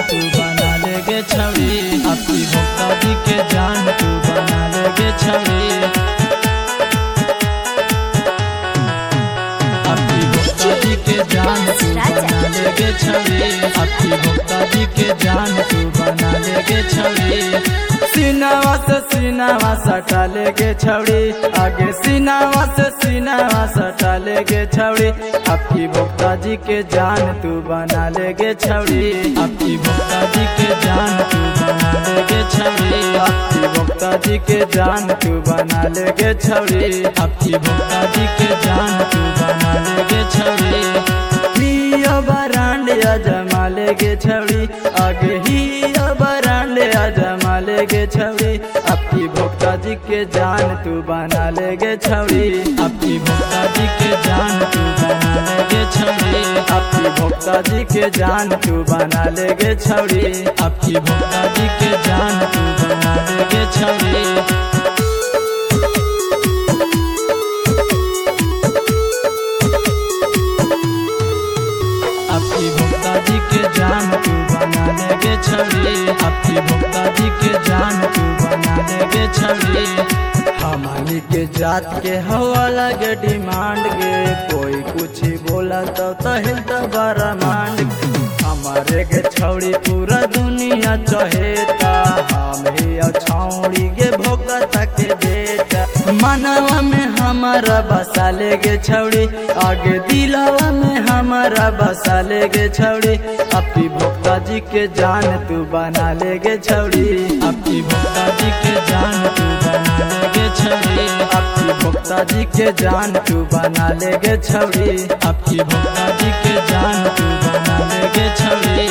तू बना लेगे छवि, आपकी भक्ता जी के जान तू बना लेगे छवि, आपकी भक्ता जी के जान तू बना लेगे छवि, आपकी भक्ता जी के जान तू बना लेगे छवि। सीनावा सटा लेगे छवड़ी, आगे सीनावा सटा लेगे छवड़ी, आपकी भक्ता जी के जान तू बना लेगे छवड़ी, आपकी भक्ता जी के जान तू बना लेगे छवड़ी, आपकी भक्ता जी के जान तू बना लेगे छवड़ी, आपकी भक्ता जी के जान तू बना लेगे छवड़ी। ही बरांडिया जमा लेगे छवड़ी, आगे ही बरांडिया जमा लेगे छवड़ी, आपकी भक्ता जी के जान तू बना लेगे छवड़ी, आपकी भक्ता जी के जान तू बना लेगे छवड़ी, आपकी भक्ता जी के जान तू बना लेगे छवड़ी, आपकी भक्ता जी के जान तू बना लेगे छवड़ी। आपकी भक्ता जी के जान तू बना लेगे छवि, आपकी भक्ता जी के जान तू बना लेगे छवि। हमारी के जात के हवा लगे डिमांड गे, कोई कुछ ही बोला तो हिलता बड़ा मांड, हमारे के छौड़ी पूरा दुनिया चहेता, हम ही छौड़ी गे भोकता के बेटा, मनवा में हमारा बसा लेगे छौड़ी, आगे दिलवा में हमारा बसा लेगे छौड़ी, आपकी भक्ता जी के जान तू बना लेगे छौड़ी, आपकी भक्ता जी के जान तू बना लेगे छौड़ी, आपकी भक्ता जी के जान तू बना लेगे छौड़ी, आपकी भक्ता जी के जान तू बना लेगे छौड़ी।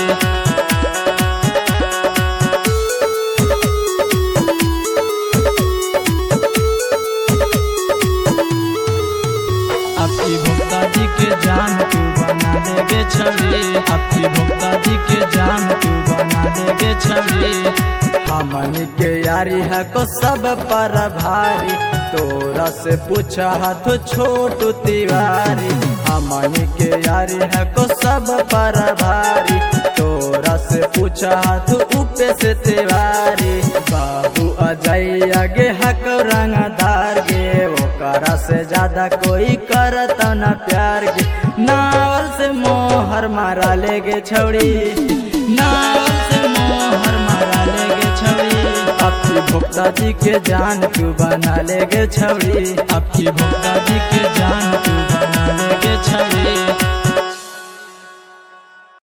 आपकी भक्ता जी के जान तू बना लेगे छवि, आपकी भक्ता जी के जान तू बना लेगे छवि। हमनी के यारी है को सब पर भारी, तोरा से पूछा हाथ छोटू तिवारी, हमनी के यारी है को सब पर भारी, तोरा से पूछा हाथ ऊपे से तिवारी, बाबू अजय आगे हक रंगदार गे, ओकरा से ज्यादा कोई करता न प्यार गे, नावल से मोहर मारा लेगे छौड़ी, नावल से मोहर मारा लेगे छौड़ी, आपकी भक्ता जी के जान तू बना लेगे छौड़ी, आपकी भक्ता जी के जान तू